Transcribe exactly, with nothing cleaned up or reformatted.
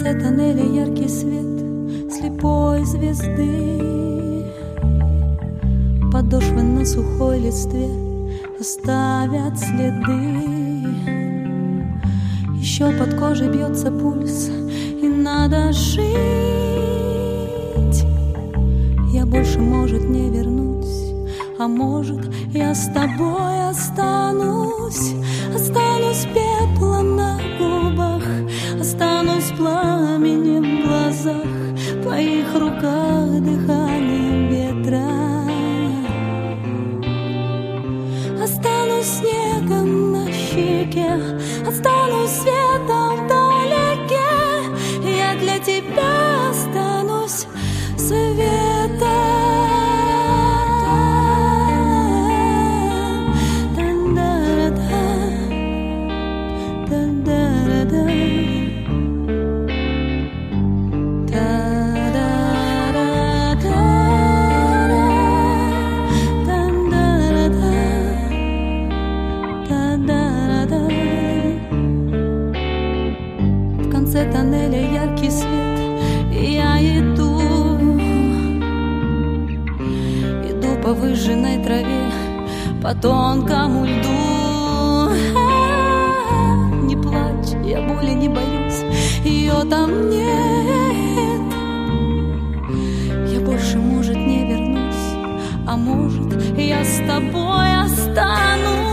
конце тоннеля яркий свет слепой звезды. Подошвы на сухой листве оставят следы. Еще под кожей бьется пульс, и надо жить. Я больше, может, не вернусь, а может, я с тобой останусь. Останусь пеплом на губах, останусь пламенем в глазах, в твоих руках дыханием ветра. Останусь снегом на щеке, останусь светом вдалеке. Я для тебя останусь светом. В конце тоннеля яркий свет, и я иду, иду по выжженной траве, по тонкому льду. Не плачь, я боли не боюсь, ее там нет. Я больше, может, не вернусь, а может, я с тобой останусь.